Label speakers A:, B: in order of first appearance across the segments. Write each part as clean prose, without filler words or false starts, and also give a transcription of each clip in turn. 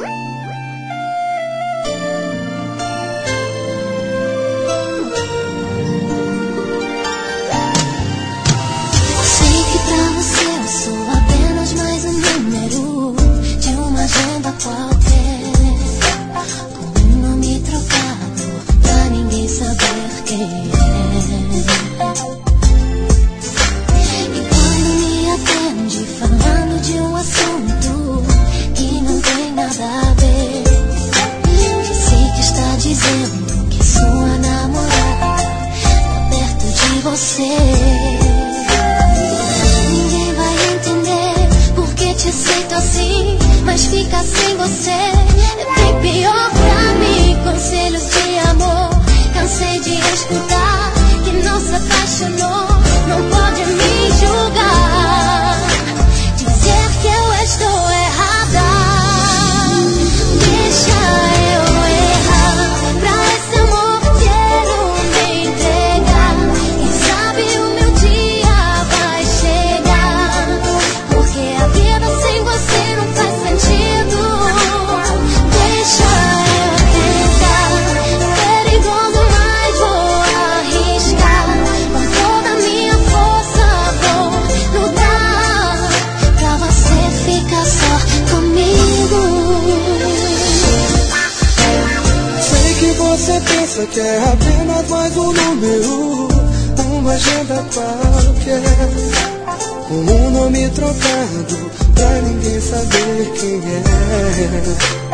A: Sei que pra você eu sou apenas mais um número de uma agenda qualquer, com um nome trocado pra ninguém saber quem é. E quando me atende falando de um assunto que não tem nada a ver, que sei que está dizendo que sua namorada tá perto de você. Ninguém vai entender porque te aceito assim, mas fica sem você é bem pior pra mim. Conselhos de amor, cansei de escutar que não se apaixonou. Não pode me julgar, dizer que eu estou errada. Deixa eu errar, pra esse amor quero me entregar. Quem sabe o meu dia vai chegar, porque a vida sem você não faz sentido. Deixa eu tentar, é perigoso, mas vou arriscar. Com toda a minha força vou lutar pra você ficar só comigo.
B: Sei que você pensa que é apenas mais um número, uma agenda qualquer, com um nome trocado pra ninguém saber quem é.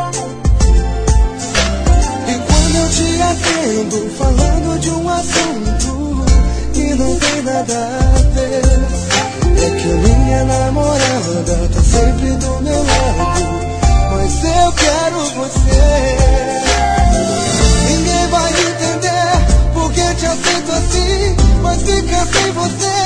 B: E quando eu te atendo falando de um assunto que não tem nada a ver, é que a minha namorada tá sempre do meu lado, mas eu quero você. Ninguém vai entender porque te aceito assim, mas fica sem você